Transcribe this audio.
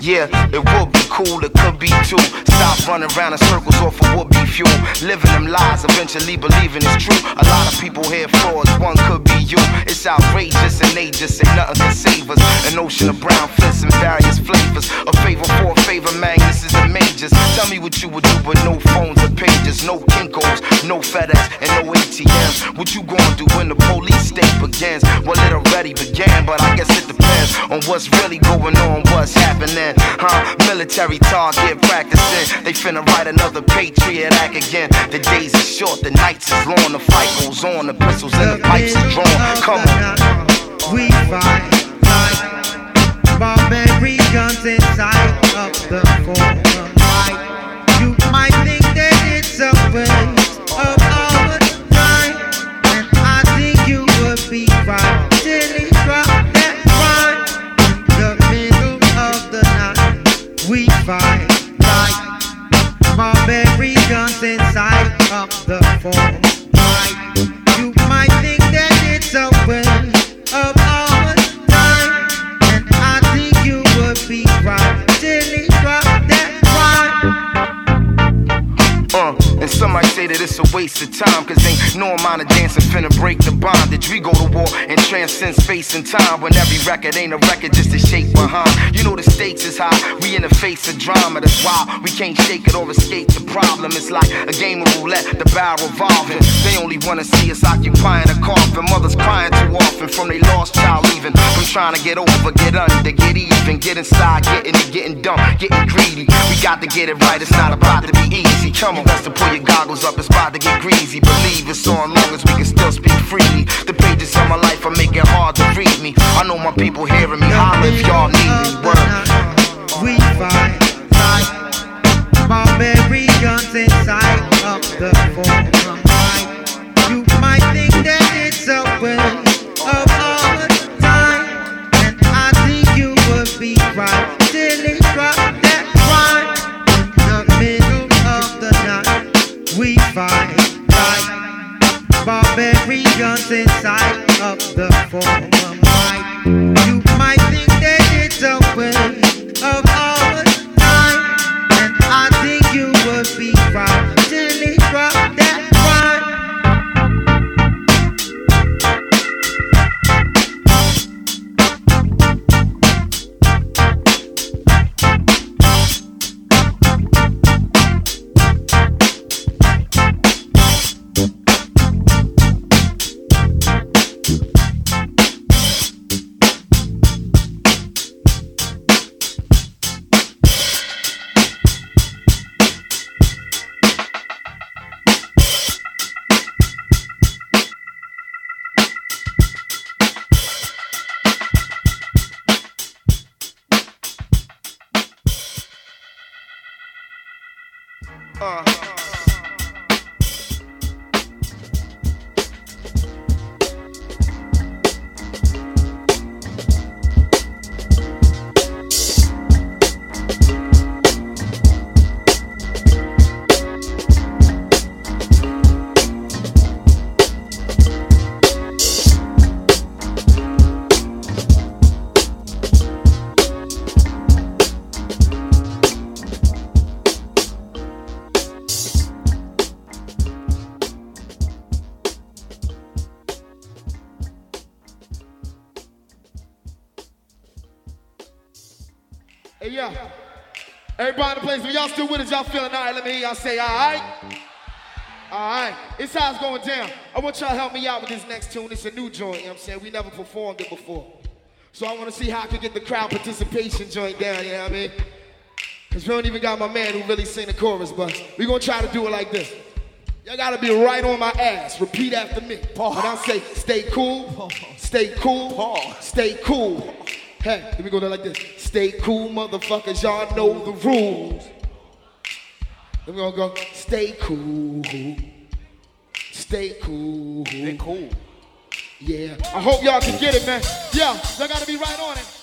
Yeah, it would be cool, it could be too. Stop running around in circles off of would-be fuel. Living them lies, eventually believing it's true. A lot of people here frauds, one could be you. It's outrageous and they just say nothing can save us. An ocean of brown fists and various flavors. A favor for a favor, Magnus is the majors. Tell me what you would do with no phones or pages, no Kinkos, no FedEx, and no ATMs. What you gonna do when the police state begins? Well, it already began, but I guess it depends on what's really going on, what's happening. Military target practicing. They finna write another Patriot Act again. The days are short, the nights is long. The fight goes on, the pistols and the pipes are drawn. Come on. We fight like barbarians inside of the forum. You might think that it's a waste of our time, and I think you would be right till he drop that rhyme in the middle of the night. We fight like barbarians inside of the forum. You might think that it's a waste of our time, and I think you would be right till he drop that rhyme. And some might say that it's a waste of time, cause ain't no amount of dancing finna break the bondage. We go to war and transcend space and time, when every record ain't a record just a shake behind. You know the stakes is high, we in the face of drama. That's why we can't shake it or escape the problem. It's like a game of roulette, the barrel revolving. They only wanna see us occupying a coffin. Mothers crying too often from they lost child leaving. From trying to get over, get under, get even, get inside, getting it, getting dumb, getting greedy. We got to get it right, it's not about to be easy. Come on, best to pull your goggles up, it's about to get greasy. Believe it's on long as we can still speak freely. The pages of my life are making hard to read me. I know my people hearing me, holler if y'all need me. Word. We fight like barbarians inside of the forum. You might think that it's a waste of our time, and I think you would be right till he drop that rhyme in the middle of the night. We fight like barbarians inside of the forum. You might think that it's a waste of our time, and I think you would be right till he drop that rhyme. Hey, yo. Everybody in the place, if y'all still with us, y'all feeling all right, let me hear y'all say, all right? All right. It's how it's going down. I want y'all to help me out with this next tune. It's a new joint, you know what I'm saying? We never performed it before. So I want to see how I can get the crowd participation joint down, you know what I mean? Because we don't even got my man who really sing the chorus, but we're going to try to do it like this. Y'all got to be right on my ass. Repeat after me. When I say, stay cool, stay cool, stay cool. Hey, here we go like this. Stay cool, motherfuckers, y'all know the rules. Then we're gonna go, stay cool. Stay cool. Stay cool. Yeah, I hope y'all can get it, man. Yeah, y'all gotta be right on it.